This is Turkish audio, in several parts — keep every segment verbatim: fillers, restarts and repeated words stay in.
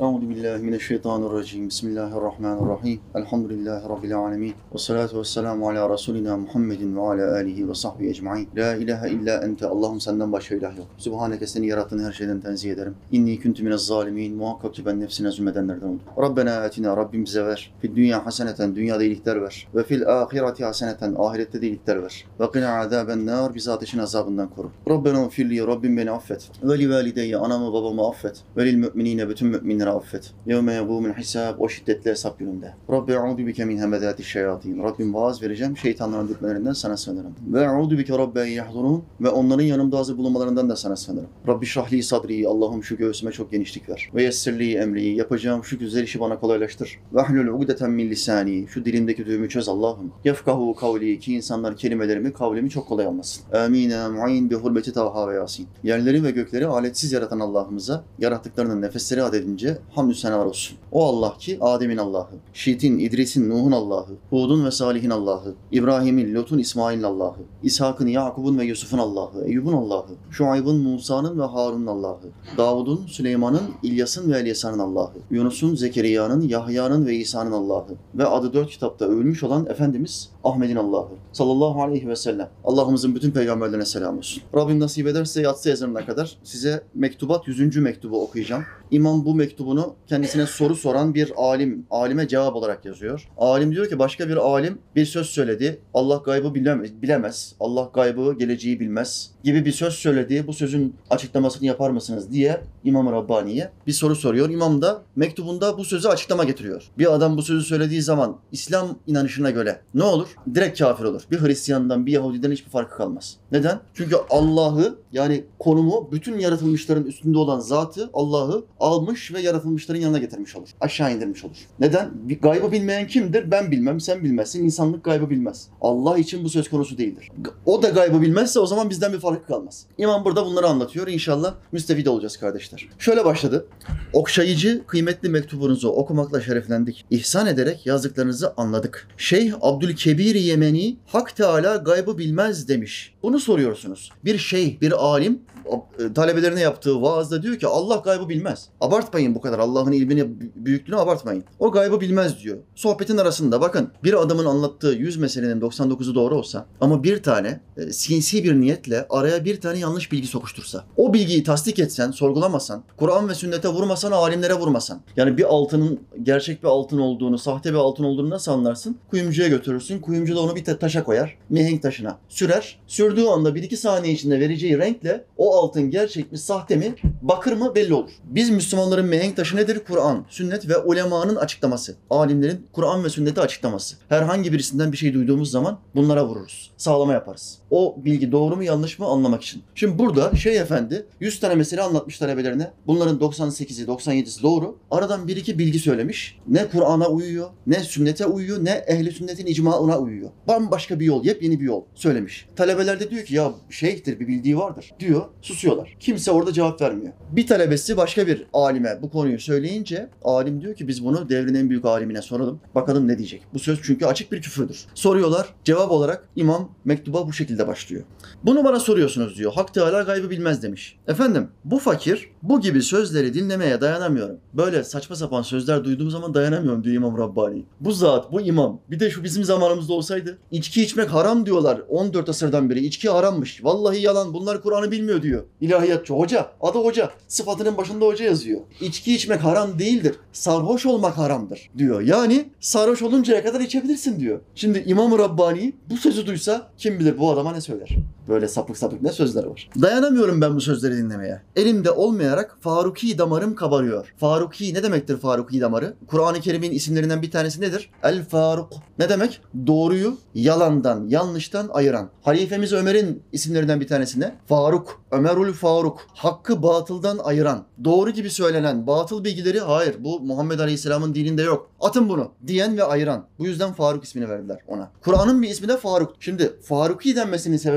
Euzu billahi mineşşeytanirracim. Bismillahirrahmanirrahim. Elhamdülillahi rabbil alamin. Ves salatu vesselamu ala rasulina Muhammedin ve ala alihi ve sahbihi ecmaîn. La ilahe illa ente. Allahum senden başka ilah yok. Sübhaneke, seni yarattığın her şeyden tenzih ederim. İnni kuntu minez zalimin. Muhakkak ki ben nefsine zulmedenlerden oldum. Rabbena atina, Rabbim bize ver. Fid dünya haseneten, dünyada iyilikler ver. Ve fil ahireti haseneten, ahirette de iyilikler ver. Ve qina azaben nar, bizi ateşin azabından koru. Rabbena firli, Rabbim beni affet. Ve li valideyye, anamı babamı affet. Ve lil müminine, bütün müminleri affet. Yevme yegûmul hisab, o şiddetli hesap gününde. Rabbi eûzu bike min hemedâti şeyatîn. Rabbim vaaz vereceğim, şeytanların dürtmelerinden sana sığınırım. Ve eûzu bike rabbe yahdurun, ve onların yanımda hazır bulunmalarından da sana sığınırım. Rabbi şrahli sadri, Allah'ım şu göğsüme çok genişlik ver. Ve yessirli emri, yapacağım şu güzel işi bana kolaylaştır. Ve ahlul ugdeten min lisani, şu dilimdeki düğümü çöz Allah'ım. Yefkahu kavli, ki insanlar kelimelerimi, kavlimi çok kolay anlasın. Amine mu'in bi hurmeti Taha ve Yasin. Yerleri ve gökleri aletsiz yaratan Allah'ımıza, yarattıklarının nefesleri adedince hamdü senalar olsun. O Allah ki Adem'in Allah'ı, Şit'in, İdris'in, Nuh'un Allah'ı, Hud'un ve Salih'in Allah'ı, İbrahim'in, Lut'un, İsmail'in Allah'ı, İshak'ın, Yakub'un ve Yusuf'un Allah'ı, Eyyub'un Allah'ı, Şuayb'ın, Musa'nın ve Harun'un Allah'ı, Davud'un, Süleyman'ın, İlyas'ın ve Elyasa'nın Allah'ı, Yunus'un, Zekeriya'nın, Yahya'nın ve İsa'nın Allah'ı ve adı dört kitapta övülmüş olan Efendimiz Ahmet'in Allah'ı sallallahu aleyhi ve sellem. Allah'ımızın bütün peygamberlerine selam olsun. Rabbim nasip ederse yatsı ezanına kadar size Mektubat yüzüncü mektubu okuyacağım. İmam bu mektubunu kendisine soru soran bir alim, alime cevap olarak yazıyor. Alim diyor ki başka bir alim bir söz söyledi. Allah gaybı bilemez, Allah gaybı geleceği bilmez gibi bir söz söyledi. Bu sözün açıklamasını yapar mısınız diye İmam-ı Rabbani'ye bir soru soruyor. İmam da mektubunda bu sözü açıklama getiriyor. Bir adam bu sözü söylediği zaman İslam inanışına göre ne olur? Direkt kafir olur. Bir Hristiyandan, bir Yahudiden hiçbir farkı kalmaz. Neden? Çünkü Allah'ı, yani konumu bütün yaratılmışların üstünde olan zatı, Allah'ı almış ve yaratılmışların yanına getirmiş olur. Aşağı indirmiş olur. Neden? Bir gaybı bilmeyen kimdir? Ben bilmem, sen bilmezsin. İnsanlık gaybı bilmez. Allah için bu söz konusu değildir. O da gaybı bilmezse o zaman bizden bir farkı kalmaz. İmam burada bunları anlatıyor. İnşallah müstefid olacağız kardeşler. Şöyle başladı. Okşayıcı, kıymetli mektubunuzu okumakla şereflendik. İhsan ederek yazdıklarınızı anladık. Şeyh Abdülkebir Yemeni, Hak Teala gaybı bilmez demiş. Bunu soruyorsunuz. Bir şeyh, bir alim talebelerine yaptığı vaazda diyor ki Allah gaybı bilmez. Abartmayın bu kadar. Allah'ın ilmini, büyüklüğünü abartmayın. O gaybı bilmez diyor. Sohbetin arasında bakın bir adamın anlattığı yüz meselenin doksan dokuzu doğru olsa ama bir tane e, sinsi bir niyetle araya bir tane yanlış bilgi sokuştursa, o bilgiyi tasdik etsen, sorgulamasan, Kur'an ve sünnete vurmasan, alimlere vurmasan. Yani bir altının gerçek bir altın olduğunu, sahte bir altın olduğunu nasıl anlarsın? Kuyumcuya götürürsün. Kuyumcu da onu bir taşa koyar. Mihenk taşına. Sürer. Sürdüğü anda bir iki saniye içinde vereceği renkle o altın gerçek mi, sahte mi, bakır mı belli olur. Biz Müslümanların mihenk taşı nedir? Kur'an, sünnet ve ulemanın açıklaması. Alimlerin Kur'an ve sünneti açıklaması. Herhangi birisinden bir şey duyduğumuz zaman bunlara vururuz. Sağlama yaparız. O bilgi doğru mu yanlış mı anlamak için. Şimdi burada Şeyh Efendi yüz tane mesele anlatmış talebelerine. Bunların doksan sekizi, doksan yedisi doğru. Aradan bir iki bilgi söylemiş. Ne Kur'an'a uyuyor, ne sünnete uyuyor, ne ehli sünnetin icmaına uyuyor. Bambaşka bir yol, yepyeni bir yol söylemiş. Talebeler de diyor ki ya şeyhtir, bir bildiği vardır diyor. Susuyorlar. Kimse orada cevap vermiyor. Bir talebesi başka bir alime bu konuyu söyleyince alim diyor ki biz bunu devrin en büyük alimine soralım. Bakalım ne diyecek. Bu söz çünkü açık bir küfürdür. Soruyorlar. Cevap olarak imam mektuba bu şekilde başlıyor. Bunu bana soruyorsunuz diyor. Hak Teala gaybı bilmez demiş. Efendim bu fakir bu gibi sözleri dinlemeye dayanamıyorum. Böyle saçma sapan sözler duyduğum zaman dayanamıyorum diyor İmam Rabbani. Bu zat, bu imam. Bir de şu bizim zamanımızda olsaydı. İçki içmek haram diyorlar. on dört asırdan beri içki harammış. Vallahi yalan. Bunlar Kur'an'ı bilmiyor diyor. İlahiyatçı hoca. Adı hoca. Sıfatının başında hoca yazıyor. İçki içmek haram değildir. Sarhoş olmak haramdır diyor. Yani sarhoş oluncaya kadar içebilirsin diyor. Şimdi İmam-ı Rabbani bu sözü duysa kim bilir bu adama ne söyler? Böyle sapık sapık ne sözler var. Dayanamıyorum ben bu sözleri dinlemeye. Elimde olmayarak Faruki damarım kabarıyor. Faruki ne demektir Faruki damarı? Kur'an-ı Kerim'in isimlerinden bir tanesi nedir? El Faruk. Ne demek? Doğruyu yalandan, yanlıştan ayıran. Halifemiz Ömer'in isimlerinden bir tanesi ne? Faruk. Ömerül Faruk. Hakkı batıldan ayıran. Doğru gibi söylenen batıl bilgileri hayır bu Muhammed Aleyhisselam'ın dininde yok. Atın bunu diyen ve ayıran. Bu yüzden Faruk ismini verdiler ona. Kur'an'ın bir ismi de Faruk. Şimdi Faruki denmesinin sebebine İmam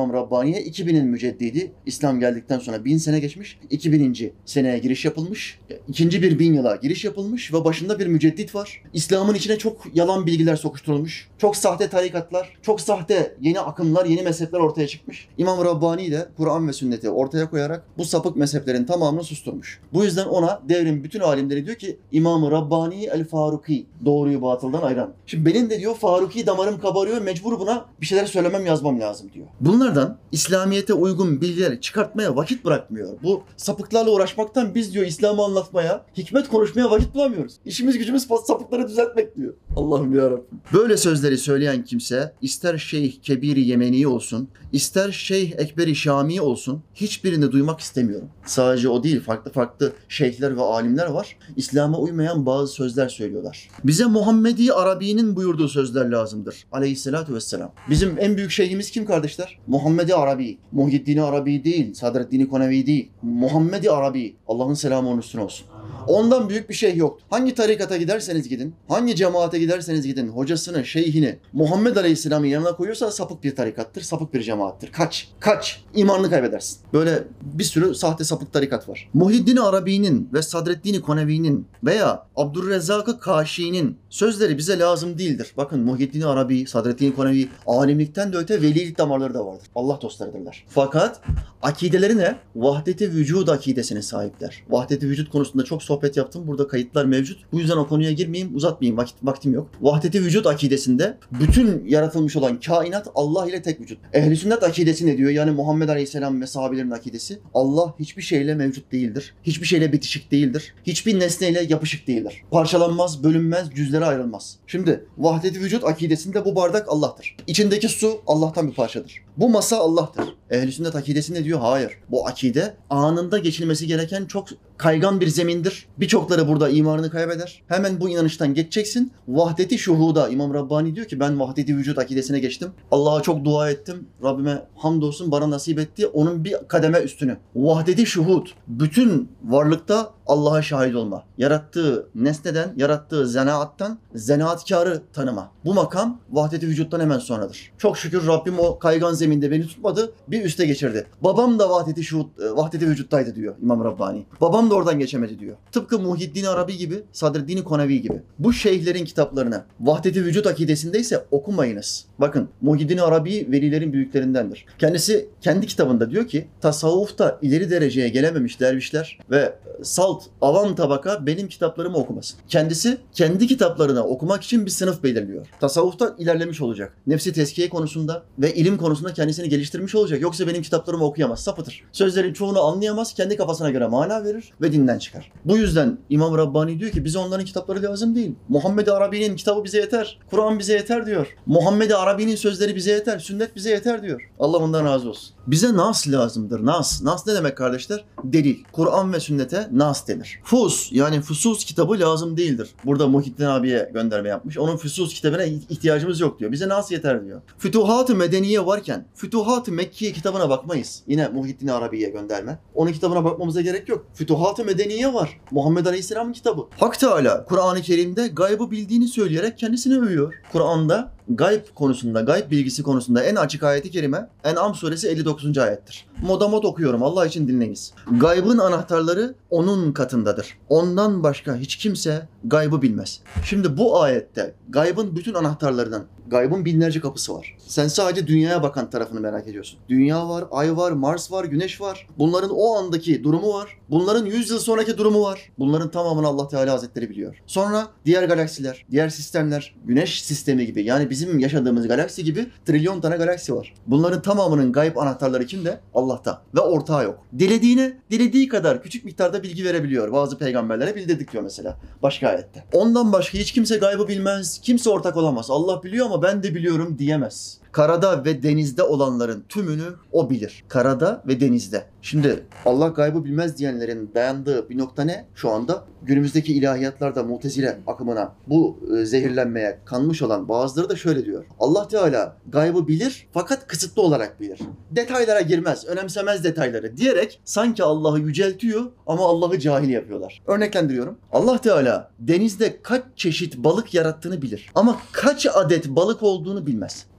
İmam Rabbani'ye. iki binin müceddidi. İslam geldikten sonra bin sene geçmiş. iki bininci seneye giriş yapılmış. İkinci bir bin yıla giriş yapılmış ve başında bir müceddit var. İslam'ın içine çok yalan bilgiler sokuşturulmuş. Çok sahte tarikatlar, çok sahte yeni akımlar, yeni mezhepler ortaya çıkmış. İmam Rabbani de Kur'an ve sünneti ortaya koyarak bu sapık mezheplerin tamamını susturmuş. Bu yüzden ona devrin bütün alimleri diyor ki İmam Rabbani el-Faruki, doğruyu batıldan ayıran. Şimdi benim de diyor Faruki damarım kabarıyor, mecbur buna bir şeyler söylemem, yazmam lazım diyor. Bunlardan İslamiyet'e uygun bilgileri çıkartmaya vakit bırakmıyor. Bu sapıklarla uğraşmaktan biz diyor İslam'ı anlatmaya, hikmet konuşmaya vakit bulamıyoruz. İşimiz gücümüz sapıkları düzeltmek diyor. Allah'ım yarabbim. Böyle sözleri söyleyen kimse ister Şeyh Kebir-i Yemeni olsun, ister Şeyh Ekber-i Şamii olsun, hiçbirini duymak istemiyorum. Sadece o değil, farklı farklı şeyhler ve alimler var. İslam'a uymayan bazı sözler söylüyorlar. Bize Muhammedi Arabi'nin buyurduğu sözler lazımdır. Aleyhissalatu vesselam. Bizim en büyük şeyhimiz kim kardeşler? Muhammedi Arabi. Muhyiddin Arabi değil, Sadreddin Konevi değil. Muhammedi Arabi. Allah'ın selamı onun üstüne olsun. Ondan büyük bir şey yok. Hangi tarikata giderseniz gidin, hangi cemaate giderseniz gidin, hocasını, şeyhini Muhammed Aleyhisselam'ın yanına koyuyorsa sapık bir tarikattır, sapık bir cemaattir. Kaç, kaç. İmanını kaybedersin. Böyle bir sürü sahte sapık tarikat var. Muhyiddin Arabi'nin ve Sadreddin Konevi'nin veya Abdurrezzak-ı Kaşi'nin sözleri bize lazım değildir. Bakın Muhyiddin Arabi, Sadreddin Konevi alimlikten de öte velilik damarları da vardır. Allah dostlarıdırlar. Fakat akideleri ne? Vahdet-i vücud akidesine sahipler. Vahdet-i vücut konusunda çok sohbet yaptım. Burada kayıtlar mevcut. Bu yüzden o konuya girmeyeyim, uzatmayayım. Vakit, vaktim yok. Vahdet-i vücut akidesinde bütün yaratılmış olan kainat Allah ile tek vücut. Ehl-i sünnet akidesi ne diyor? Yani Muhammed Aleyhisselam ve sahabelerin akidesi. Allah hiçbir şeyle mevcut değildir. Hiçbir şeyle bitişik değildir. Hiçbir nesneyle yapışık değildir. Parçalanmaz, bölünmez, cüzlere ayrılmaz. Şimdi vahdet-i vücut akidesinde bu bardak Allah'tır. İçindeki su Allah'tan bir parçadır. Bu masa Allah'tır. Ehl-i sünnet akidesi ne diyor? Hayır. Bu akide anında geçilmesi gereken çok kaygan bir zemindir. Birçokları burada imanını kaybeder. Hemen bu inanıştan geçeceksin. Vahdeti şuhuda. İmam Rabbani diyor ki ben vahdeti vücut akidesine geçtim. Allah'a çok dua ettim. Rabbime hamdolsun bana nasip etti. Onun bir kademe üstünü. Vahdeti şuhud. Bütün varlıkta Allah'a şahit olma. Yarattığı nesneden, yarattığı zanaattan zanaatkarı tanıma. Bu makam vahdeti vücuttan hemen sonradır. Çok şükür Rabbim o kaygan zeminde beni tutmadı. Bir üste geçirdi. Babam da vahdeti şuhud, vahdeti vücuttaydı diyor İmam Rabbani. Babam da oradan geçemedi diyor. Tıpkı Muhyiddin Arabi gibi, Sadreddin Konevi gibi. Bu şeyhlerin kitaplarını vahdeti vücut akidesindeyse okumayınız. Bakın Muhyiddin Arabi velilerin büyüklerindendir. Kendisi kendi kitabında diyor ki tasavvufta ileri dereceye gelememiş dervişler ve salt avam tabaka benim kitaplarımı okumasın. Kendisi kendi kitaplarını okumak için bir sınıf belirliyor. Tasavvufta ilerlemiş olacak. Nefsi tezkiye konusunda ve ilim konusunda kendisini geliştirmiş olacak. Yoksa benim kitaplarımı okuyamaz, sapıtır. Sözlerin çoğunu anlayamaz, kendi kafasına göre mana verir ve dinden çıkar. Bu yüzden İmam Rabbani diyor ki bize onların kitapları lazım değil. Muhammed Arabi'nin kitabı bize yeter. Kur'an bize yeter diyor. Muhammed Arabi'nin sözleri bize yeter. Sünnet bize yeter diyor. Allah ondan razı olsun. Bize nas lazımdır. Nas. Nas ne demek kardeşler? Delil. Kur'an ve sünnete nas denir. Fus yani Fusus kitabı lazım değildir. Burada Muhyiddin abiye gönderme yapmış. Onun Fusus kitabına ihtiyacımız yok diyor. Bize nas yeter diyor. Fütuhat-ı Medeniye varken Fütuhat-ı Mekkiye kitabına bakmayız. Yine Muhyiddin Arabi'ye gönderme. Onun kitabına bakmamıza gerek yok. Fütuhat-ı Medeniye var. Muhammed Aleyhisselam'ın kitabı. Hak Teala Kur'an-ı Kerim'de gaybı bildiğini söyleyerek kendisini övüyor. Kur'an'da gayb konusunda, gayb bilgisi konusunda en açık ayeti kerime En'am suresi elli dokuzuncu ayettir. Modamod okuyorum. Allah için dinleyiniz. Gaybın anahtarları onun katındadır. Ondan başka hiç kimse gaybı bilmez. Şimdi bu ayette gaybın bütün anahtarlarından gaybın binlerce kapısı var. Sen sadece dünyaya bakan tarafını merak ediyorsun. Dünya var, ay var, Mars var, güneş var. Bunların o andaki durumu var. Bunların yüz yıl sonraki durumu var. Bunların tamamını Allah Teala Hazretleri biliyor. Sonra diğer galaksiler, diğer sistemler, güneş sistemi gibi yani bizim yaşadığımız galaksi gibi trilyon tane galaksi var. Bunların tamamının gayb anahtarları kimde? Allah'ta. Ve ortağı yok. Dilediğine, dilediği kadar küçük miktarda bilgi verebiliyor. Bazı peygamberlere bildirdik diyor mesela. Başka ayette. Ondan başka hiç kimse gaybı bilmez. Kimse ortak olamaz. Allah biliyor ama ben de biliyorum diyemez. Karada ve denizde olanların tümünü o bilir. Karada ve denizde. Şimdi Allah gaybı bilmez diyenlerin dayandığı bir nokta ne? Şu anda günümüzdeki ilahiyatlarda Mu'tezile akımına bu e, zehirlenmeye kanmış olan bazıları da şöyle diyor. Allah Teala gaybı bilir fakat kısıtlı olarak bilir. Detaylara girmez, önemsemez detayları diyerek sanki Allah'ı yüceltiyor ama Allah'ı cahil yapıyorlar. Örneklendiriyorum. Allah Teala denizde kaç çeşit balık yarattığını bilir ama kaç adet balık olduğunu bilmez. Burada Allah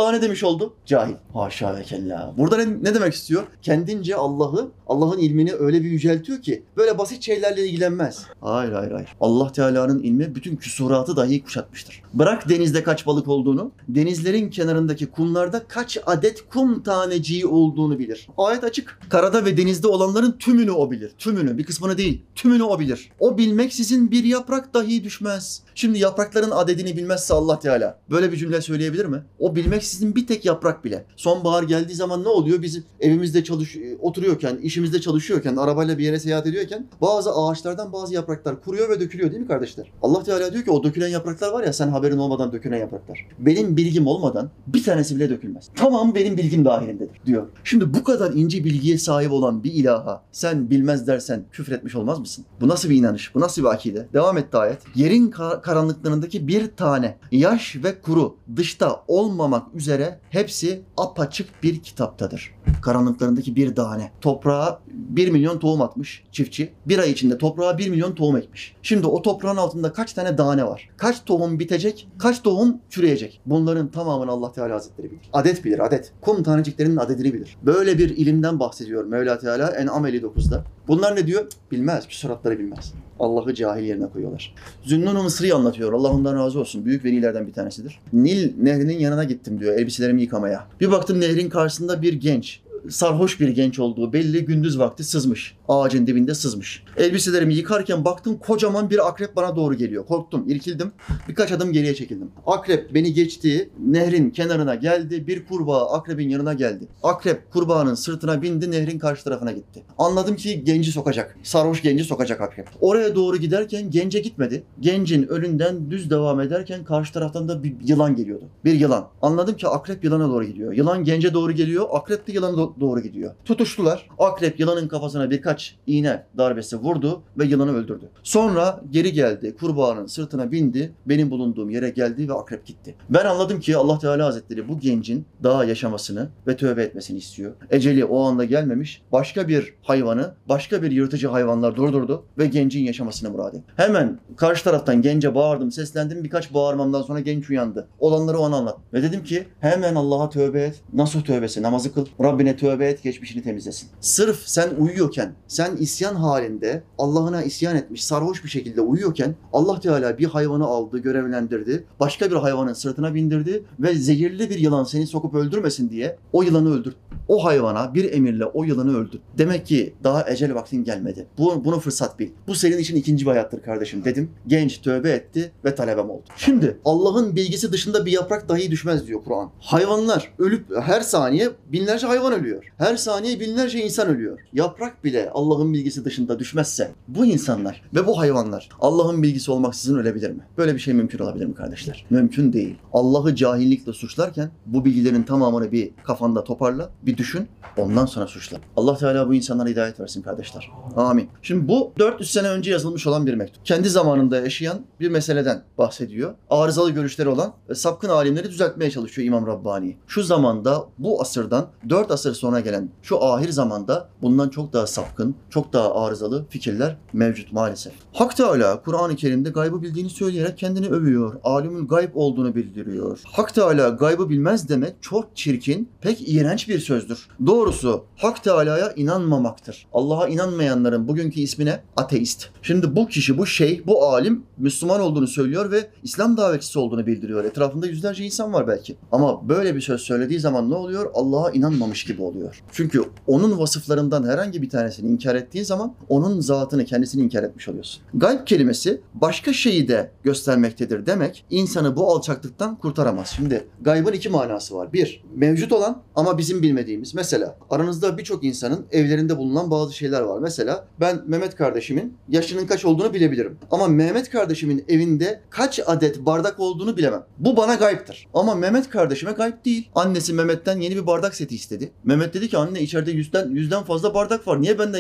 Allah'a ne demiş oldu? Cahil. Haşa ve kella. Burada ne, ne demek istiyor? Kendince Allah'ı, Allah'ın ilmini öyle bir yüceltiyor ki böyle basit şeylerle ilgilenmez. Hayır hayır hayır. Allah Teala'nın ilmi bütün küsuratı dahi kuşatmıştır. Bırak denizde kaç balık olduğunu, denizlerin kenarındaki kumlarda kaç adet kum taneciği olduğunu bilir. Ayet açık. Karada ve denizde olanların tümünü o bilir. Tümünü, bir kısmını değil. Tümünü o bilir. O bilmeksizin bir yaprak dahi düşmez. Şimdi yaprakların adedini bilmezse Allah Teala böyle bir cümle söyleyebilir mi? O bilmeksizin bir tek yaprak bile. Sonbahar geldiği zaman ne oluyor? Biz evimizde çalış oturuyorken, işimizde çalışıyorken, arabayla bir yere seyahat ediyorken bazı ağaçlardan bazı yapraklar kuruyor ve dökülüyor değil mi kardeşler? Allah Teala diyor ki o dökülen yapraklar var ya, sen haberin olmadan dökülen yapraklar. Benim bilgim olmadan bir tanesi bile dökülmez. Tamam, benim bilgim dahilindedir diyor. Şimdi bu kadar ince bilgiye sahip olan bir ilaha sen bilmez dersen küfretmiş olmaz mısın? Bu nasıl bir inanış? Bu nasıl bir akide? Devam etti ayet. Yerin kar- karanlıklarındaki bir tane yaş ve kuru dışta olmamak üzere hepsi apaçık bir kitaptadır. Karanlıklarındaki bir tane. Toprağa bir milyon tohum atmış çiftçi. Bir ay içinde toprağa bir milyon tohum ekmiş. Şimdi o toprağın altında kaç tane tane var? Kaç tohum bitecek? Kaç tohum çürüyecek? Bunların tamamını Allah Teala Hazretleri bilir. Adet bilir, adet. Kum taneciklerinin adedini bilir. Böyle bir ilimden bahsediyor Mevla Teala En'am elli dokuzda. Bunlar ne diyor? Bilmez. Küsuratları bilmez. Allah'ı cahil yerine koyuyorlar. Zünnun-u Mısri'yi anlatıyor. Allah ondan razı olsun. Büyük velilerden bir tanesidir. Nil nehrinin yanına gittim diyor elbiselerimi yıkamaya. Bir baktım nehrin karşısında bir genç. Sarhoş bir genç olduğu belli, gündüz vakti sızmış. Ağacın dibinde sızmış. Elbiselerimi yıkarken baktım kocaman bir akrep bana doğru geliyor. Korktum, irkildim. Birkaç adım geriye çekildim. Akrep beni geçti, nehrin kenarına geldi. Bir kurbağa akrebin yanına geldi. Akrep kurbağanın sırtına bindi, nehrin karşı tarafına gitti. Anladım ki genci sokacak. Sarhoş genci sokacak akrep. Oraya doğru giderken gence gitmedi. Gencin önünden düz devam ederken karşı taraftan da bir yılan geliyordu. Bir yılan. Anladım ki akrep yılana doğru gidiyor. Yılan gence doğru geliyor, akrep de yılana doğru doğru gidiyor. Tutuştular. Akrep yılanın kafasına birkaç iğne darbesi vurdu ve yılanı öldürdü. Sonra geri geldi. Kurbağanın sırtına bindi. Benim bulunduğum yere geldi ve akrep gitti. Ben anladım ki Allah Teala Hazretleri bu gencin daha yaşamasını ve tövbe etmesini istiyor. Eceli o anda gelmemiş. Başka bir hayvanı, başka bir yırtıcı hayvanlar durdurdu ve gencin yaşamasını murad etti. Hemen karşı taraftan gence bağırdım, seslendim. Birkaç bağırmamdan sonra genç uyandı. Olanları ona anlattım. Ve dedim ki hemen Allah'a tövbe et. Nasıl tövbesi? Namazı kıl. Rabbine tövbe et, geçmişini temizlesin. Sırf sen uyuyorken, sen isyan halinde Allah'ına isyan etmiş, sarhoş bir şekilde uyuyorken Allah Teala bir hayvanı aldı, görevlendirdi. Başka bir hayvanın sırtına bindirdi ve zehirli bir yılan seni sokup öldürmesin diye o yılanı öldürdü. O hayvana bir emirle o yılanı öldür. Demek ki daha ecel vaktin gelmedi. Bu, bunu fırsat bil. Bu senin için ikinci bir hayattır kardeşim dedim. Genç tövbe etti ve talebem oldu. Şimdi Allah'ın bilgisi dışında bir yaprak dahi düşmez diyor Kur'an. Hayvanlar ölüp her saniye binlerce hayvan ölüyor. Her saniye binlerce insan ölüyor. Yaprak bile Allah'ın bilgisi dışında düşmezse bu insanlar ve bu hayvanlar Allah'ın bilgisi olmaksızın ölebilir mi? Böyle bir şey mümkün olabilir mi kardeşler? Mümkün değil. Allah'ı cahillikle suçlarken bu bilgilerin tamamını bir kafanda toparla, bir düşün, ondan sonra suçla. Allah Teala bu insanlara hidayet versin kardeşler. Amin. Şimdi bu dört yüz sene önce yazılmış olan bir mektup. Kendi zamanında yaşayan bir meseleden bahsediyor. Arızalı görüşleri olan ve sapkın alimleri düzeltmeye çalışıyor İmam Rabbani. Şu zamanda bu asırdan dört asır sonra gelen şu ahir zamanda bundan çok daha sapkın, çok daha arızalı fikirler mevcut maalesef. Hak Teala Kur'an-ı Kerim'de gaybı bildiğini söyleyerek kendini övüyor. Alimül gayb olduğunu bildiriyor. Hak Teala gaybı bilmez demek çok çirkin, pek iğrenç bir sözdür. Doğrusu Hak Teala'ya inanmamaktır. Allah'a inanmayanların bugünkü ismine ateist. Şimdi bu kişi, bu şeyh, bu alim Müslüman olduğunu söylüyor ve İslam davetçisi olduğunu bildiriyor. Etrafında yüzlerce insan var belki. Ama böyle bir söz söylediği zaman ne oluyor? Allah'a inanmamış gibi oluyor. Çünkü onun vasıflarından herhangi bir tanesini inkar ettiği zaman onun zatını, kendisini inkar etmiş oluyorsun. Gayb kelimesi başka şeyi de göstermektedir demek insanı bu alçaklıktan kurtaramaz. Şimdi gaybın iki manası var. Bir, mevcut olan ama bizim bilmediğimiz. Mesela aranızda birçok insanın evlerinde bulunan bazı şeyler var. Mesela ben Mehmet kardeşimin yaşının kaç olduğunu bilebilirim. Ama Mehmet kardeşimin evinde kaç adet bardak olduğunu bilemem. Bu bana gayiptir. Ama Mehmet kardeşime gayb değil. Annesi Mehmet'ten yeni bir bardak seti istedi. Mehmet dedi ki anne içeride yüzden, yüzden fazla bardak var. Niye benden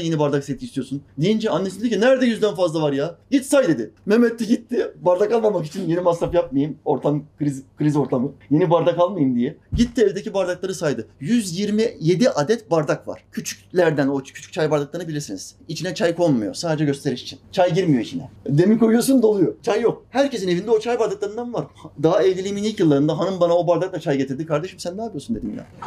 yeni bardak seti istiyorsun? Deyince annesi dedi ki nerede yüzden fazla var ya? Git say dedi. Mehmet de gitti. Bardak almamak için yeni masraf yapmayayım. Ortam kriz, kriz ortamı. Yeni bardak almayayım diye. Gitti evdeki bardakları saydı. yüz yirmi yedi adet bardak var. Küçüklerden o küçük çay bardaklarını bilirsiniz. İçine çay konmuyor. Sadece gösteriş için. Çay girmiyor içine. Demir koyuyorsun doluyor. Çay yok. Herkesin evinde o çay bardaklarından var. Daha evliliğimin ilk yıllarında hanım bana o bardakla çay getirdi. Kardeşim sen ne yapıyorsun dedim ya.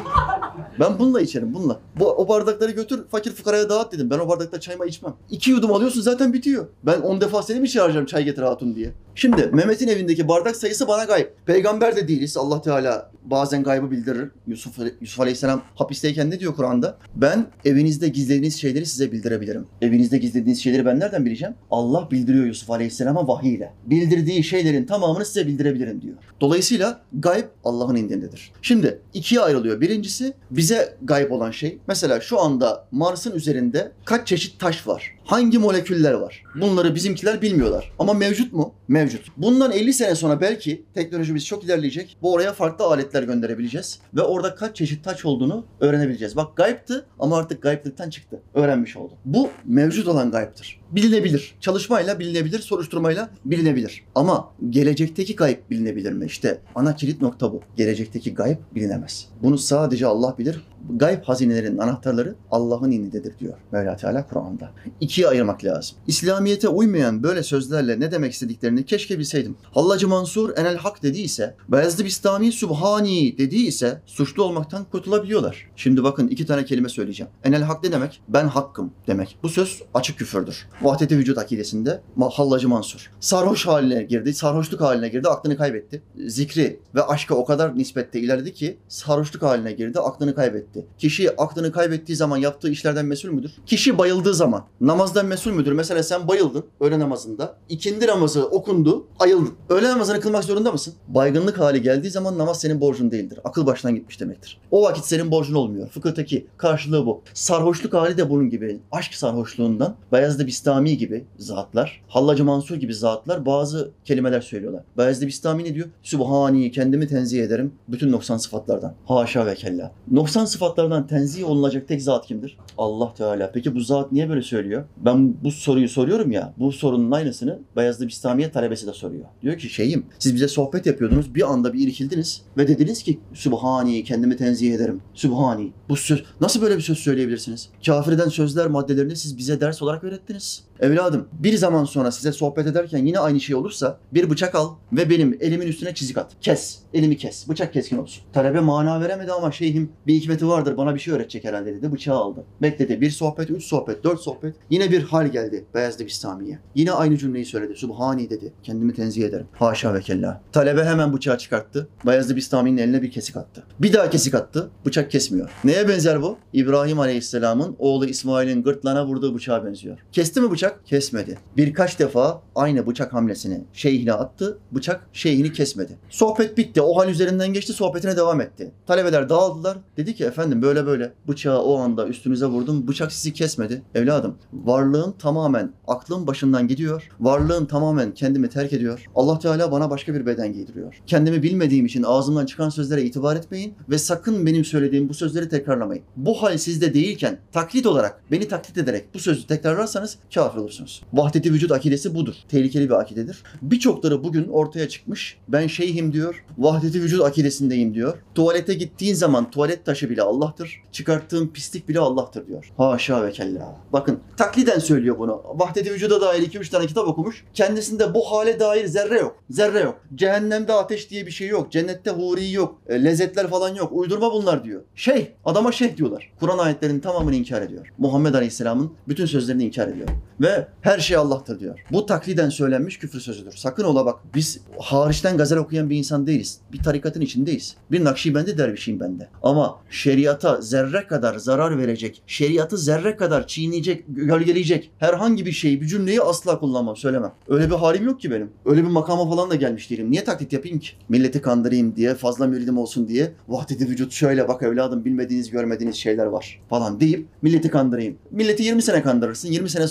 Ben bununla içerim bununla. Bu, o bardakları götür fakir fukaraya dağıt dedim. Ben o bardakta çayma içmem. İki yudum alıyorsun zaten bitiyor. Ben on defa seni mi çağıracağım çay getir hatun diye. Şimdi Mehmet'in evindeki bardak sayısı bana gayb. Peygamber de değiliz. Allah Teala bazen gaybı bildirir. Yusuf, Yusuf Aleyhisselam hapisteyken ne diyor Kur'an'da? Ben evinizde gizlediğiniz şeyleri size bildirebilirim. Evinizde gizlediğiniz şeyleri ben nereden bileceğim? Allah bildiriyor Yusuf Aleyhisselam'a vahiy ile. Bildirdiği şeylerin tamamını size bildirebilirim diyor. Dolayısıyla gayb Allah'ın indindedir. Şimdi ikiye ayrılıyor. Birincisi bize gayb olan şey. Mesela şu anda Mars'ın üzerinde kaç çeşit taş var? Hangi moleküller var? Bunları bizimkiler bilmiyorlar. Ama mevcut mu? Mevcut. Bundan elli sene sonra belki teknolojimiz çok ilerleyecek. Bu oraya farklı aletler gönderebileceğiz. Ve orada kaç çeşit taş olduğunu öğrenebileceğiz. Bak gaybtı ama artık gayiplikten çıktı. Öğrenmiş olduk. Bu mevcut olan gayiptir. Bilinebilir. Çalışmayla bilinebilir, soruşturmayla bilinebilir. Ama gelecekteki gayb bilinebilir mi? İşte ana kilit nokta bu. Gelecekteki gayb bilinemez. Bunu sadece Allah bilir. Gayb hazinelerinin anahtarları Allah'ın indindedir diyor Mevla Teala Kur'an'da. İkiye ayırmak lazım. İslamiyete uymayan böyle sözlerle ne demek istediklerini keşke bilseydim. Hallacı Mansur enel hak dediyse, Beyazlı Bistami Sübhani dediyse suçlu olmaktan kurtulabiliyorlar. Şimdi bakın iki tane kelime söyleyeceğim. Enel hak ne demek? Ben hakkım demek. Bu söz açık küfürdür. Vahdet-i vücut akidesinde Hallacı Mansur. Sarhoş haline girdi, sarhoşluk haline girdi, aklını kaybetti. Zikri ve aşka o kadar nispette ilerledi ki sarhoşluk haline girdi, aklını kaybetti. Kişi aklını kaybettiği zaman yaptığı işlerden mesul müdür? Kişi bayıldığı zaman namazdan mesul müdür? Mesela sen bayıldın öğle namazında. İkindi namazı okundu, ayıldın. Öğle namazını kılmak zorunda mısın? Baygınlık hali geldiği zaman namaz senin borcun değildir. Akıl baştan gitmiş demektir. O vakit senin borcun olmuyor. Fıkıhtaki karşılığı bu. Sarhoşluk hali de bunun gibi. Aşk sarhoşluğundan Beyazlı Bistami gibi zatlar, Hallacı Mansur gibi zatlar bazı kelimeler söylüyorlar. Beyazlı Bistami ne diyor? Sübhani, kendimi tenzih ederim bütün noksan sıfatlardan. Haşa ve kella. Noksan sıfatlardan tenzih olunacak tek zat kimdir? Allah Teala. Peki bu zat niye böyle söylüyor? Ben bu soruyu soruyorum ya, bu sorunun aynısını Beyazlı Bistamiye talebesi de soruyor. Diyor ki şeyim, siz bize sohbet yapıyordunuz, bir anda bir irkildiniz ve dediniz ki Sübhani, kendimi tenzih ederim. Sübhani. Bu söz, nasıl böyle bir söz söyleyebilirsiniz? Kafir eden sözler maddelerini siz bize ders olarak öğrettiniz. Evladım, bir zaman sonra size sohbet ederken yine aynı şey olursa bir bıçak al ve benim elimin üstüne çizik at. Kes, elimi kes. Bıçak keskin olsun. Talebe mana veremedi ama şeyhim bir hikmeti vardır, bana bir şey öğretecek herhalde dedi. Bıçağı aldı. Bekledi. Bir sohbet, üç sohbet, dört sohbet. Yine bir hal geldi Beyazlı Bistami'ye. Yine aynı cümleyi söyledi. Sübhani dedi. Kendimi tenzih ederim. Haşa ve kella. Talebe hemen bıçağı çıkarttı. Beyazlı Bistami'nin eline bir kesik attı. Bir daha kesik attı. Bıçak kesmiyor. Neye benzer bu? İbrahim Aleyhisselam'ın oğlu İsmail'in gırtlağına vurduğu bıçağa benziyor. Kesti mi bıçak? Kesmedi. Birkaç defa aynı bıçak hamlesini şeyhine attı. Bıçak şeyhini kesmedi. Sohbet bitti. O hal üzerinden geçti. Sohbetine devam etti. Talebeler dağıldılar. Dedi ki efendim böyle böyle bıçağı o anda üstünüze vurdum. Bıçak sizi kesmedi. Evladım varlığın tamamen aklın başından gidiyor. Varlığın tamamen kendimi terk ediyor. Allah Teala bana başka bir beden giydiriyor. Kendimi bilmediğim için ağzımdan çıkan sözlere itibar etmeyin ve sakın benim söylediğim bu sözleri tekrarlamayın. Bu hal sizde değilken taklit olarak beni taklit ederek bu sözü tekrarlarsanız kafir olursunuz. Vahdet-i vücut akidesi budur. Tehlikeli bir akidedir. Birçokları bugün ortaya çıkmış. Ben şeyhim diyor. Vahdet-i vücut akidesindeyim diyor. Tuvalete gittiğin zaman tuvalet taşı bile Allah'tır. Çıkarttığın pislik bile Allah'tır diyor. Haşa ve kella. Bakın takliden söylüyor bunu. Vahdet-i vücuda dair iki üç tane kitap okumuş. Kendisinde bu hale dair zerre yok. Zerre yok. Cehennemde ateş diye bir şey yok. Cennette huri yok. E, lezzetler falan yok. Uydurma bunlar diyor. Şeyh. Adama şeyh diyorlar. Kur'an ayetlerinin tamamını inkar ediyor. Muhammed Aleyhisselam'ın bütün sözlerini inkar ediyor. Ve her şey Allah'tır diyor. Bu takliden söylenmiş küfür sözüdür. Sakın ola bak. Biz hariçten gazel okuyan bir insan değiliz. Bir tarikatın içindeyiz. Bir Nakşibendi dervişiyim ben de. Ama şeriata zerre kadar zarar verecek, şeriatı zerre kadar çiğneyecek, gölgeleyecek herhangi bir şeyi, bir cümleyi asla kullanmam, söylemem. Öyle bir halim yok ki benim. Öyle bir makama falan da gelmiş değilim. Niye taklit yapayım ki? Milleti kandırayım diye, fazla müridim olsun diye. Vahdet-i vücut şöyle bak evladım bilmediğiniz, görmediğiniz şeyler var falan deyip milleti kandırayım. Milleti yirmi sene kandırırsın. yirmi sene sonra toprağa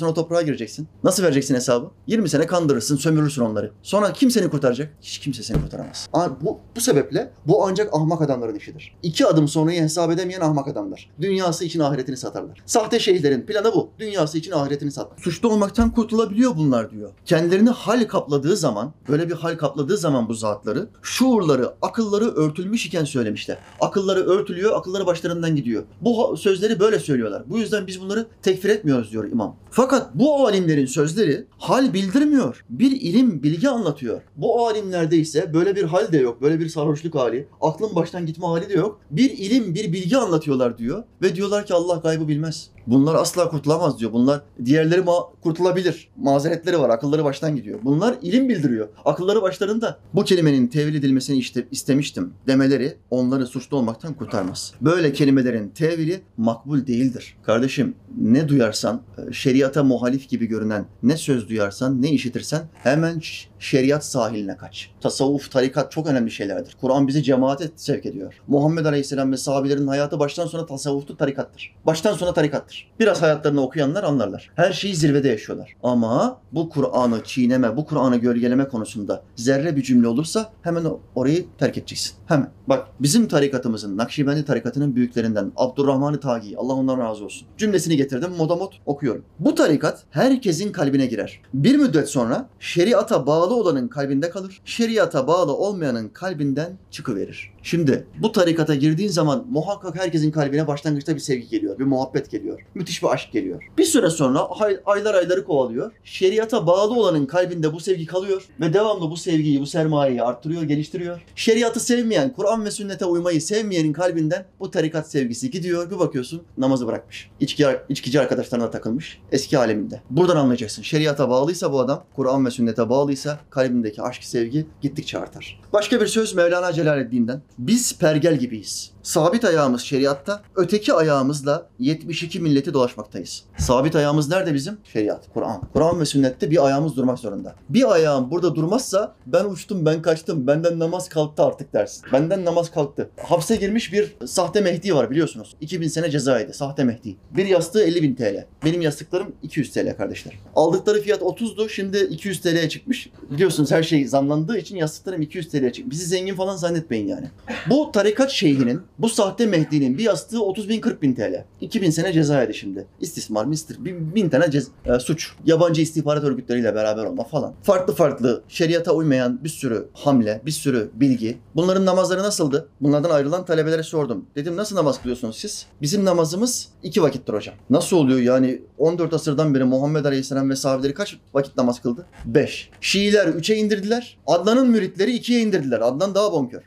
gireceksin. Nasıl vereceksin hesabı? yirmi sene kandırırsın, sömürürsün onları. Sonra kim seni kurtaracak? Hiç kimse seni kurtaramaz. Bu, bu sebeple bu ancak ahmak adamların işidir. İki adım sonrayı hesap edemeyen ahmak adamlar. Dünyası için ahiretini satarlar. Sahte şeyhlerin planı bu. Dünyası için ahiretini satmak. Suçlu olmaktan kurtulabiliyor bunlar diyor. Kendilerini hal kapladığı zaman, böyle bir hal kapladığı zaman bu zatları, şuurları, akılları örtülmüş iken söylemişler. Akılları örtülüyor, akılları başlarından gidiyor. Bu sözleri böyle söylüyorlar. Bu yüzden biz bunları tekfir etmiyoruz diyor imam. Fakat bu alimlerin sözleri hal bildirmiyor. Bir ilim, bilgi anlatıyor. Bu alimlerde ise böyle bir hal de yok. Böyle bir sarhoşluk hali, aklın baştan gitme hali de yok. Bir ilim, bir bilgi anlatıyorlar diyor. Ve diyorlar ki Allah gaybı bilmez. Bunlar asla kurtulamaz diyor. Bunlar diğerleri ma- kurtulabilir. Mazeretleri var. Akılları baştan gidiyor. Bunlar ilim bildiriyor. Akılları başlarında. Bu kelimenin tevil edilmesini işte istemiştim demeleri onları suçlu olmaktan kurtarmaz. Böyle kelimelerin tevili makbul değildir. Kardeşim ne duyarsan, şeriata muhalif gibi görünen ne söz duyarsan, ne işitirsen hemen şeriat sahiline kaç. Tasavvuf, tarikat çok önemli şeylerdir. Kur'an bizi cemaate sevk ediyor. Muhammed Aleyhisselam ve sahabelerin hayatı baştan sona tasavvuftu, tarikattır. Baştan sona tarikattır. Biraz hayatlarını okuyanlar anlarlar. Her şeyi zirvede yaşıyorlar. Ama bu Kur'an'ı çiğneme, bu Kur'an'ı gölgeleme konusunda zerre bir cümle olursa hemen orayı terk edeceksin. Hemen. Bak bizim tarikatımızın, Nakşibendi tarikatının büyüklerinden Abdurrahman-ı Tagi, Allah ondan razı olsun. Cümlesini getirdim, modamot okuyorum. Bu tarikat herkesin kalbine girer. Bir müddet sonra şeriata bağlı olanın kalbinde kalır. Şeriata bağlı olmayanın kalbinden çıkıverir. Şimdi bu tarikata girdiğin zaman muhakkak herkesin kalbine başlangıçta bir sevgi geliyor, bir muhabbet geliyor. Müthiş bir aşk geliyor. Bir süre sonra ay, aylar ayları kovalıyor. Şeriata bağlı olanın kalbinde bu sevgi kalıyor ve devamlı bu sevgiyi, bu sermayeyi arttırıyor, geliştiriyor. Şeriatı sevmeyen, Kur'an ve sünnete uymayı sevmeyenin kalbinden bu tarikat sevgisi gidiyor. Bir bakıyorsun namazı bırakmış. İçki, içkici arkadaşlarına takılmış. Eski aleminde. Buradan anlayacaksın. Şeriata bağlıysa bu adam, Kur'an ve sünnete bağlıysa kalbindeki aşk, sevgi gittikçe artar. Başka bir söz Mevlana Celaleddin'den. Biz pergel gibiyiz. Sabit ayağımız şeriatta, öteki ayağımızla yetmiş iki milleti dolaşmaktayız. Sabit ayağımız nerede bizim? Şeriat, Kur'an. Kur'an ve sünnette bir ayağımız durmak zorunda. Bir ayağım burada durmazsa ben uçtum, ben kaçtım, benden namaz kalktı artık dersin. Benden namaz kalktı. Hapse girmiş bir sahte Mehdi var biliyorsunuz. iki bin sene cezaydı, sahte Mehdi. Bir yastığı elli bin T L. Benim yastıklarım iki yüz T L kardeşler. Aldıkları fiyat otuzdu, şimdi iki yüz T L'ye çıkmış. Biliyorsunuz her şey zamlandığı için yastıklarım iki yüz T L'ye çıkmış. Bizi zengin falan zannetmeyin yani. Bu tarikat şeyhinin, bu sahte Mehdi'nin bir yastığı otuz bin kırk bin T L. iki bin sene cezaydı şimdi. İstismar, mistir, bin, bin tane cez, e, suç. Yabancı istihbarat örgütleriyle beraber olma falan. Farklı farklı şeriata uymayan bir sürü hamle, bir sürü bilgi. Bunların namazları nasıldı? Bunlardan ayrılan talebelere sordum. Dedim nasıl namaz kılıyorsunuz siz? Bizim namazımız iki vakittir hocam. Nasıl oluyor yani on dört asırdan beri Muhammed Aleyhisselam ve sahabeleri kaç vakit namaz kıldı? beş. Şiiler üçe indirdiler. Adnan'ın müritleri ikiye indirdiler. Adnan daha bonkör.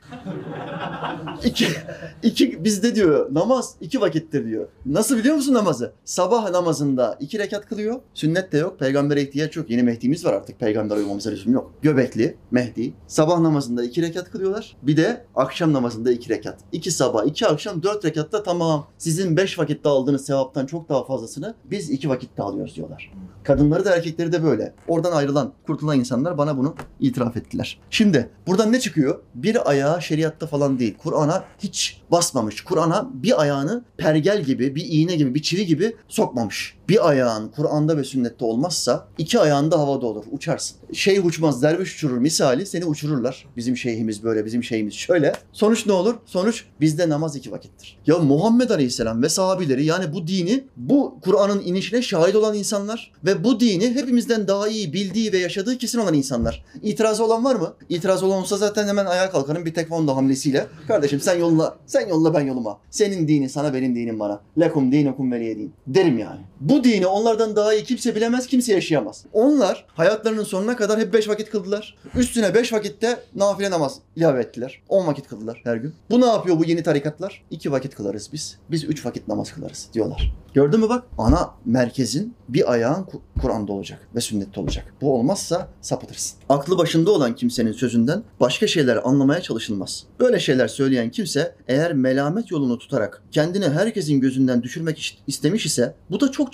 İki, iki, bizde diyor namaz iki vakittir diyor. Nasıl biliyor musun namazı? Sabah namazında iki rekat kılıyor. Sünnet de yok. Peygambere ihtiyaç yok. Yeni Mehdi'miz var artık. Peygamber uymamıza lüzum yok. Göbekli Mehdi. Sabah namazında iki rekat kılıyorlar. Bir de akşam namazında iki rekat. İki sabah, iki akşam, dört rekatta tamam. Sizin beş vakitte aldığınız sevaptan çok daha fazlasını biz iki vakitte alıyoruz diyorlar. Kadınları da erkekleri de böyle. Oradan ayrılan, kurtulan insanlar bana bunu itiraf ettiler. Şimdi buradan ne çıkıyor? Bir ayağı şeriatta falan değil. Kur'an'a hiç basmamış. Kur'an'a bir ayağını pergel gibi, bir iğne gibi, bir çivi gibi sokmamış. Bir ayağın Kur'an'da ve sünnette olmazsa iki ayağın da havada olur. Uçarsın. Şeyh uçmaz, derviş uçurur misali seni uçururlar. Bizim şeyhimiz böyle, bizim şeyhimiz şöyle. Sonuç ne olur? Sonuç bizde namaz iki vakittir. Ya Muhammed Aleyhisselam ve sahabileri yani bu dini, bu Kur'an'ın inişine şahit olan insanlar ve bu dini hepimizden daha iyi bildiği ve yaşadığı kesin olan insanlar. İtirazı olan var mı? İtirazı olan olsa zaten hemen ayağa kalkarım bir tekvando hamlesiyle. Kardeşim sen yolla, sen yolla ben yoluma. Senin dinin sana, benim dinim bana. Lekum dinukum veliye din. Derim yani. Bu dini onlardan daha iyi kimse bilemez, kimse yaşayamaz. Onlar hayatlarının sonuna kadar hep beş vakit kıldılar. Üstüne beş vakitte nafile namaz ilave ettiler. On vakit kıldılar her gün. Bu ne yapıyor bu yeni tarikatlar? İki vakit kılarız biz. Biz üç vakit namaz kılarız diyorlar. Gördün mü bak? Ana merkezin bir ayağın Kur'an'da olacak ve sünnette olacak. Bu olmazsa sapıtırsın. Aklı başında olan kimsenin sözünden başka şeyler anlamaya çalışılmaz. Böyle şeyler söyleyen kimse eğer melamet yolunu tutarak kendini herkesin gözünden düşürmek istemiş ise bu da çok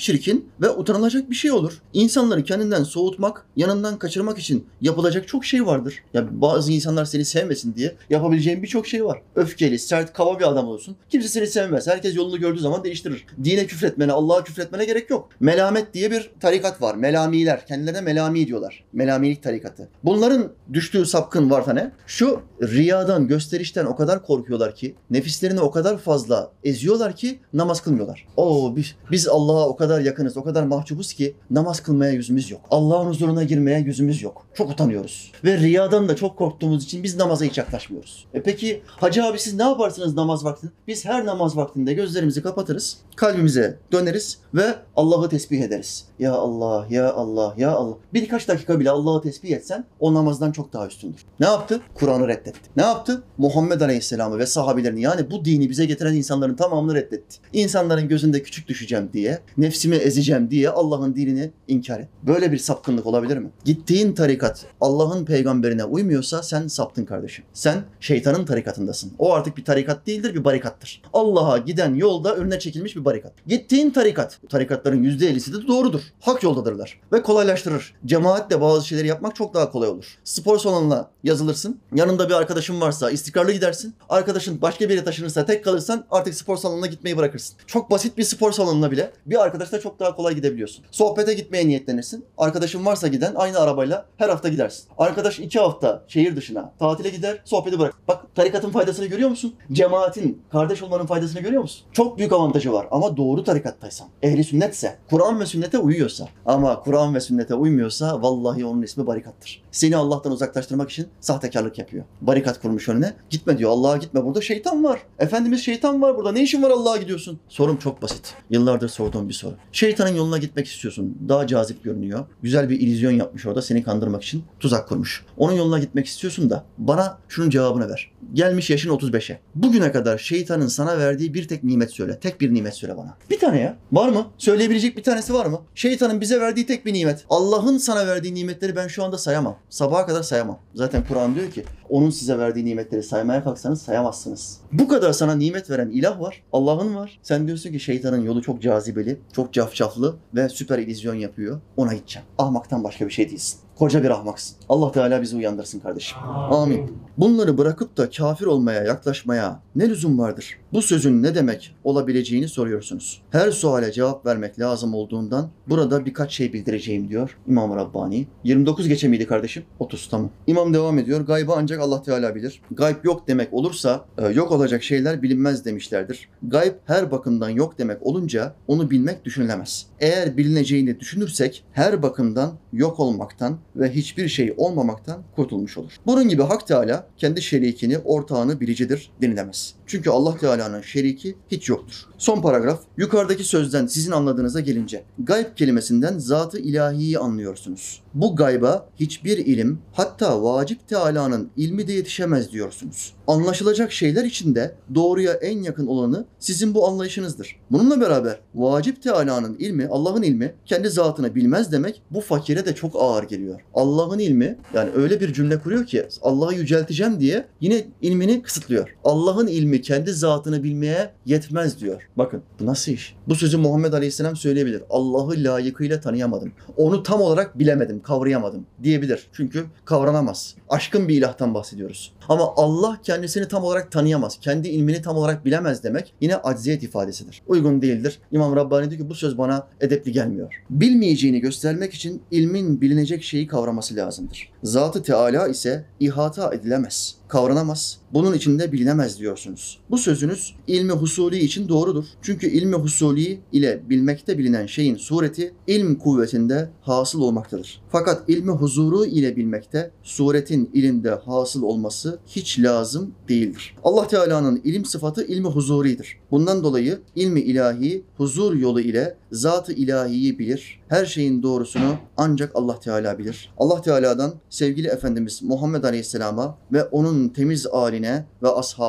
çirkin ve utanılacak bir şey olur. İnsanları kendinden soğutmak, yanından kaçırmak için yapılacak çok şey vardır. Ya bazı insanlar seni sevmesin diye yapabileceğin birçok şey var. Öfkeli, sert, kaba bir adam olsun. Kimse seni sevmez. Herkes yolunu gördüğü zaman değiştirir. Dine küfretmene, Allah'a küfretmene gerek yok. Melamet diye bir tarikat var. Melamiler. Kendilerine melami diyorlar. Melamilik tarikatı. Bunların düştüğü sapkın varsa ne? Şu riyadan, gösterişten o kadar korkuyorlar ki, nefislerini o kadar fazla eziyorlar ki namaz kılmıyorlar. Oo biz, biz Allah'a o kadar yakınız, o kadar mahcubuz ki namaz kılmaya yüzümüz yok. Allah'ın huzuruna girmeye yüzümüz yok. Çok utanıyoruz. Ve riyadan da çok korktuğumuz için biz namaza hiç yaklaşmıyoruz. E peki Hacı abi siz ne yaparsınız namaz vaktinde? Biz her namaz vaktinde gözlerimizi kapatırız, kalbimize döneriz ve Allah'ı tesbih ederiz. Ya Allah, ya Allah, ya Allah. Birkaç dakika bile Allah'ı tesbih etsen o namazdan çok daha üstündür. Ne yaptı? Kur'an'ı reddetti. Ne yaptı? Muhammed Aleyhisselam'ı ve sahabilerini, yani bu dini bize getiren insanların tamamını reddetti. İnsanların gözünde küçük düşeceğim diye, nefsimi ezeceğim diye Allah'ın dinini inkar et. Böyle bir sapkınlık olabilir mi? Gittiğin tarikat Allah'ın peygamberine uymuyorsa sen saptın kardeşim. Sen şeytanın tarikatındasın. O artık bir tarikat değildir, bir barikattır. Allah'a giden yolda önüne çekilmiş bir barikat. Gittiğin tarikat, tarikatların yüzde ellisi de doğrudur. Hak yoldadırlar ve kolaylaştırır. Cemaatle bazı şeyleri yapmak çok daha kolay olur. Spor salonuna yazılırsın. Yanında bir arkadaşın varsa istikrarlı gidersin. Arkadaşın başka bir yere taşınırsa tek kalırsan artık spor salonuna gitmeyi bırakırsın. Çok basit bir spor salonuna bile bir arkadaşla çok daha kolay gidebiliyorsun. Sohbete gitmeye niyetlenirsin. Arkadaşın varsa giden aynı arabayla her hafta gidersin. Arkadaş iki hafta şehir dışına tatile gider, sohbeti bırak. Bak tarikatın faydasını görüyor musun? Cemaatin, kardeş olmanın faydasını görüyor musun? Çok büyük avantajı var ama doğru tarikattaysan, ehli sünnetse, Kur'an ve sünnete uyuyorsa, ama Kur'an ve sünnete uymuyorsa vallahi onun ismi barikattır. Seni Allah'tan uzaklaştırmak için sahtekarlık yapıyor. Barikat kurmuş önüne. Gitme diyor. Allah'a gitme. Burada şeytan var. Efendimiz şeytan var burada. Ne işin var Allah'a gidiyorsun? Sorum çok basit. Yıllardır sorduğum bir soru. Şeytanın yoluna gitmek istiyorsun. Daha cazip görünüyor. Güzel bir illüzyon yapmış orada seni kandırmak için. Tuzak kurmuş. Onun yoluna gitmek istiyorsun da bana şunun cevabını ver. Gelmiş yaşın otuz beşe. Bugüne kadar şeytanın sana verdiği bir tek nimet söyle. Tek bir nimet söyle bana. Bir tane ya. Var mı? Söyleyebilecek bir tanesi var mı? Şeytanın bize verdiği tek bir nimet. Allah'ın sana verdiği nimetleri ben şu anda sayamam. Sabaha kadar sayamam. Zaten Kur'an diyor ki onun size verdiği nimetleri saymaya kalksanız sayamazsınız. Bu kadar sana nimet veren ilah var. Allah'ın var. Sen diyorsun ki şeytanın yolu çok cazibeli, çok cafcaflı ve süper illüzyon yapıyor. Ona gideceğim. Ahmaktan başka bir şey değilsin. Koca bir ahmaksın. Allah Teala bizi uyandırsın kardeşim. Amin. Bunları bırakıp da kafir olmaya, yaklaşmaya ne lüzum vardır? Bu sözün ne demek olabileceğini soruyorsunuz. Her suale cevap vermek lazım olduğundan burada birkaç şey bildireceğim diyor İmam Rabbani. yirmi dokuz geçe miydi kardeşim? otuz, tamam. İmam devam ediyor. Gaybı ancak Allah Teala bilir. Gayb yok demek olursa yok olacak şeyler bilinmez demişlerdir. Gayb her bakımdan yok demek olunca onu bilmek düşünülemez. Eğer bilineceğini düşünürsek her bakımdan yok olmaktan ve hiçbir şey olmamaktan kurtulmuş olur. Bunun gibi Hak Teala kendi şerikini, ortağını bilicidir denilemez. Çünkü Allah Teala'nın şeriki hiç yoktur. Son paragraf. Yukarıdaki sözden sizin anladığınıza gelince gayb kelimesinden zat-ı ilahiyi anlıyorsunuz. Bu gayba hiçbir ilim, hatta vacip Teala'nın ilmi de yetişemez diyorsunuz. Anlaşılacak şeyler içinde doğruya en yakın olanı sizin bu anlayışınızdır. Bununla beraber vacip Teala'nın ilmi, Allah'ın ilmi kendi zatını bilmez demek bu fakire de çok ağır geliyor. Allah'ın ilmi, yani öyle bir cümle kuruyor ki Allah'ı yücelteceğim diye yine ilmini kısıtlıyor. Allah'ın ilmi kendi zatını bilmeye yetmez diyor. Bakın bu nasıl iş? Bu sözü Muhammed Aleyhisselam söyleyebilir. Allah'ı layıkıyla tanıyamadım. Onu tam olarak bilemedim, kavrayamadım diyebilir. Çünkü kavranamaz. Aşkın bir ilahtan bahsediyoruz. Ama Allah kendisini tam olarak tanıyamaz. Kendi ilmini tam olarak bilemez demek yine acziyet ifadesidir. Uygun değildir. İmam Rabbani diyor ki bu söz bana edepli gelmiyor. Bilmeyeceğini göstermek için ilmin bilinecek şeyi kavraması lazımdır. Zat-ı Teala ise ihata edilemez, kavranamaz, bunun içinde bilinemez diyorsunuz. Bu sözünüz ilmi husuli için doğrudur. Çünkü ilmi husuli ile bilmekte bilinen şeyin sureti ilm kuvvetinde hasıl olmaktadır. Fakat ilmi huzuru ile bilmekte suretin ilimde hasıl olması hiç lazım değildir. Allah Teala'nın ilim sıfatı ilmi huzuridir. Bundan dolayı ilmi ilahi huzur yolu ile zat-ı ilahiyi bilir. Her şeyin doğrusunu ancak Allah Teala bilir. Allah Teala'dan sevgili Efendimiz Muhammed Aleyhisselam'a ve onun temiz âline ve ashabına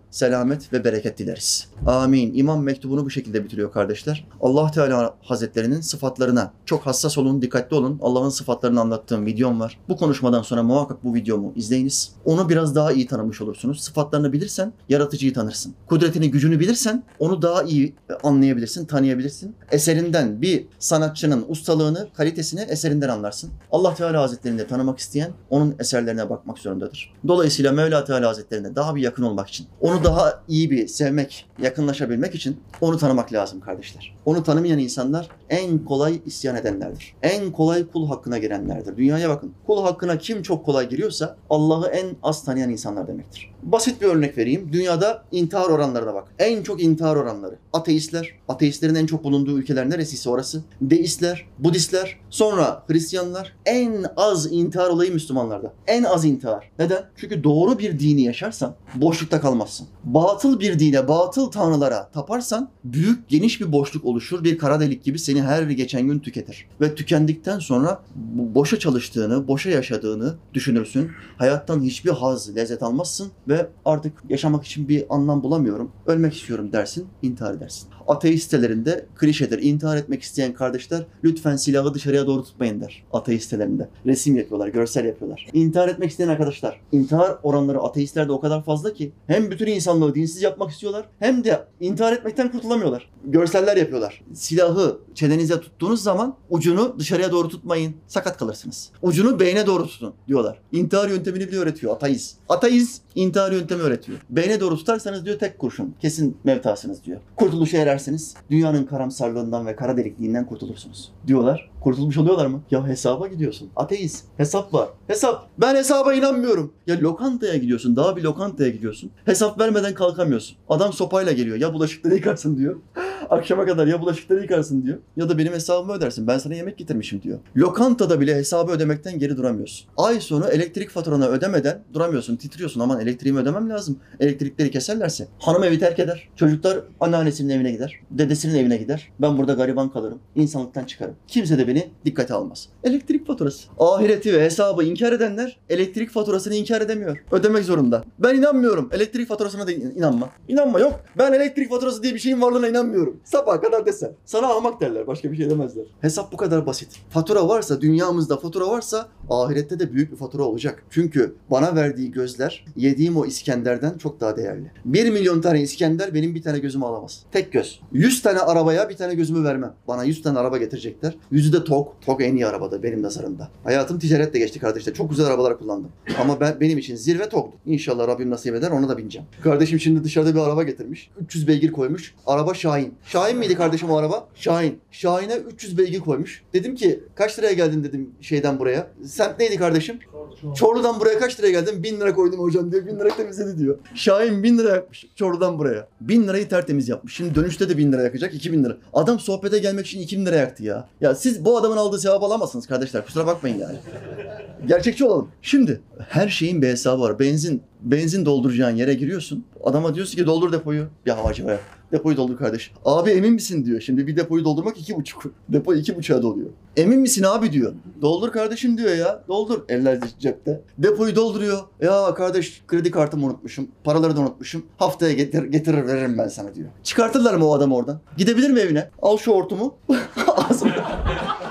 selamet ve bereket dileriz. Amin. İmam mektubunu bu şekilde bitiriyor kardeşler. Allah Teala Hazretlerinin sıfatlarına çok hassas olun, dikkatli olun. Allah'ın sıfatlarını anlattığım videom var. Bu konuşmadan sonra muhakkak bu videomu izleyiniz. Onu biraz daha iyi tanımış olursunuz. Sıfatlarını bilirsen yaratıcıyı tanırsın. Kudretini, gücünü bilirsen onu daha iyi anlayabilirsin, tanıyabilirsin. Eserinden bir sanatçının ustalığını, kalitesini eserinden anlarsın. Allah Teala Hazretlerini de tanımak isteyen onun eserlerine bakmak zorundadır. Dolayısıyla Mevla Teala Hazretlerine daha bir yakın olmak için, onu daha iyi bir sevmek, yakınlaşabilmek için onu tanımak lazım kardeşler. Onu tanımayan insanlar en kolay isyan edenlerdir. En kolay kul hakkına girenlerdir. Dünyaya bakın. Kul hakkına kim çok kolay giriyorsa Allah'ı en az tanıyan insanlar demektir. Basit bir örnek vereyim. Dünyada intihar oranlarına bak. En çok intihar oranları. Ateistler. Ateistlerin en çok bulunduğu ülkeler neresiyse orası. Deistler, Budistler, sonra Hristiyanlar. En az intihar olayı Müslümanlarda. En az intihar. Neden? Çünkü doğru bir dini yaşarsan boşlukta kalmazsın. Batıl bir dine, batıl tanrılara taparsan büyük, geniş bir boşluk oluşur. Bir kara delik gibi seni her geçen gün tüketir. Ve tükendikten sonra boşa çalıştığını, boşa yaşadığını düşünürsün. Hayattan hiçbir haz, lezzet almazsın ve artık yaşamak için bir anlam bulamıyorum, ölmek istiyorum dersin, intihar edersin. Ateist sitelerinde klişedir. İntihar etmek isteyen kardeşler lütfen silahı dışarıya doğru tutmayın der. Ateist sitelerinde. Resim yapıyorlar, görsel yapıyorlar. İntihar etmek isteyen arkadaşlar, intihar oranları ateistlerde o kadar fazla ki hem bütün insanlığı dinsiz yapmak istiyorlar hem de intihar etmekten kurtulamıyorlar. Görseller yapıyorlar. Silahı çenenize tuttuğunuz zaman ucunu dışarıya doğru tutmayın, sakat kalırsınız. Ucunu beyne doğru tutun diyorlar. İntihar yöntemini bile öğretiyor ateist. Ateist intihar yöntemi öğretiyor. Beyne doğru tutarsanız diyor tek kurşun, kesin mevtasınız diyor. Kurtuluşa erersiniz, dünyanın karamsarlığından ve kara delikliğinden kurtulursunuz diyorlar. Kurtulmuş oluyorlar mı? Ya hesaba gidiyorsun. Ateist. Hesap var. Hesap. Ben hesaba inanmıyorum. Ya lokantaya gidiyorsun. Daha bir lokantaya gidiyorsun. Hesap vermeden kalkamıyorsun. Adam sopayla geliyor. Ya bulaşıkları yıkarsın diyor. Akşama kadar ya bulaşıkları yıkarsın diyor. Ya da benim hesabımı ödersin. Ben sana yemek getirmişim diyor. Lokantada bile hesabı ödemekten geri duramıyorsun. Ay sonu elektrik faturanı ödemeden duramıyorsun. Titriyorsun. Aman elektriğimi ödemem lazım. Elektrikleri keserlerse. Hanım evi terk eder. Çocuklar anneannesinin evine gider. Dedesinin evine gider. Ben burada gariban kalırım. İnsanlıktan çıkarım. Kimse de beni dikkate almaz. Elektrik faturası. Ahireti ve hesabı inkar edenler elektrik faturasını inkar edemiyor. Ödemek zorunda. Ben inanmıyorum. Elektrik faturasına da inanma. İnanma yok. Ben elektrik faturası diye bir şeyin varlığına inanmıyorum. Sabaha kadar desen. Sana ahmak derler. Başka bir şey demezler. Hesap bu kadar basit. Fatura varsa, dünyamızda fatura varsa ahirette de büyük bir fatura olacak. Çünkü bana verdiği gözler yediğim o İskender'den çok daha değerli. Bir milyon tane İskender benim bir tane gözümü alamaz. Tek göz. Yüz tane arabaya bir tane gözümü vermem. Bana yüz tane araba getirecekler. Yüzü de Tok. Tok en iyi arabada benim nazarımda. Hayatım ticaretle geçti kardeşler. Çok güzel arabalar kullandım. Ama ben benim için zirve Tok'tu. İnşallah Rabbim nasip eder ona da bineceğim. Kardeşim şimdi dışarıda bir araba getirmiş. üç yüz beygir koymuş. Araba Şahin. Şahin miydi kardeşim o araba? Şahin. Şahin'e üç yüz beygir koymuş. Dedim ki kaç liraya geldin dedim şeyden buraya. Semt neydi kardeşim? Çorlu. Çorlu'dan buraya kaç liraya geldin? bin lira koydum hocam diyor. bin lira temizledi diyor. Şahin bin lira yakmış Çorlu'dan buraya. bin lirayı tertemiz yapmış. Şimdi dönüşte de bin lira yakacak. iki bin lira. Adam sohbete gelmek için iki bin lira yaktı ya. Ya siz bu adamın aldığı sevabı alamazsınız kardeşler. Kusura bakmayın yani. Gerçekçi olalım. Şimdi her şeyin bir hesabı var. Benzin benzin dolduracağın yere giriyorsun. Adama diyorsun ki doldur depoyu. Ya havacı be. Depoyu doldur kardeş. Abi emin misin diyor. Şimdi bir depoyu doldurmak iki buçuk. Depo iki buçuğa doluyor. Emin misin abi diyor. Doldur kardeşim diyor ya. Doldur. Eller cepte. Depoyu dolduruyor. Ya kardeş kredi kartımı unutmuşum. Paraları da unutmuşum. Haftaya getir, getirir veririm ben sana diyor. Çıkartırlar mı o adamı oradan? Gidebilir mi evine? Al şu hortumu. Ağzımda.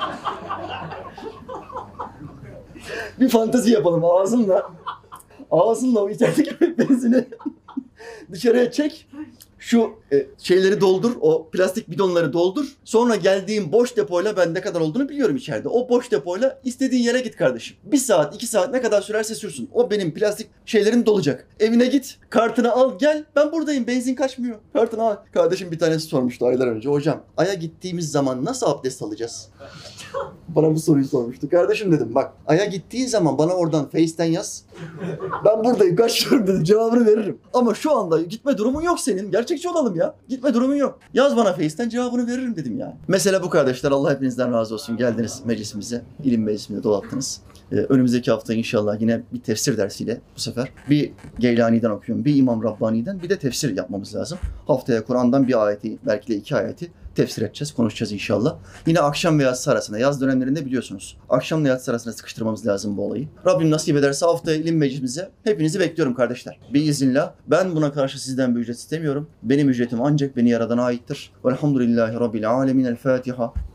Bir fantezi yapalım ağzımla. Ağzımla o içerideki benzini dışarıya çek. Şu e, şeyleri doldur, o plastik bidonları doldur. Sonra geldiğim boş depoyla ben ne kadar olduğunu biliyorum içeride. O boş depoyla istediğin yere git kardeşim. Bir saat, iki saat ne kadar sürerse sürsün. O benim plastik şeylerim dolacak. Evine git, kartını al gel. Ben buradayım, benzin kaçmıyor. Kartını al. Kardeşim bir tanesi sormuştu aylar önce. Hocam, Ay'a gittiğimiz zaman nasıl abdest alacağız? Bana bu soruyu sormuştu. Kardeşim dedim bak, Ay'a gittiğin zaman bana oradan Face'ten yaz. Ben buradayım, kaçıyorum dedim. Cevabını veririm. Ama şu anda gitme durumun yok senin. Gerçekçi olalım ya. Gitme durumun yok. Yaz bana Face'ten cevabını veririm dedim yani. Mesela bu kardeşler. Allah hepinizden razı olsun. Geldiniz meclisimize. İlim meclisinde dolattınız. Ee, önümüzdeki hafta inşallah yine bir tefsir dersiyle bu sefer bir Geylani'den okuyorum, bir İmam Rabbani'den, bir de tefsir yapmamız lazım. Haftaya Kur'an'dan bir ayeti, belki de iki ayeti tefsir edeceğiz, konuşacağız inşallah. Yine akşam ve yatsı arasında, yaz dönemlerinde biliyorsunuz, akşamla yatsı arasında sıkıştırmamız lazım bu olayı. Rabbim nasip ederse haftaya ilim meclisimize hepinizi bekliyorum kardeşler. Biiznillah. Ben buna karşı sizden bir ücret istemiyorum. Benim ücretim ancak beni Yaradan'a aittir. Velhamdülillahi Rabbil alemin. El Fatiha.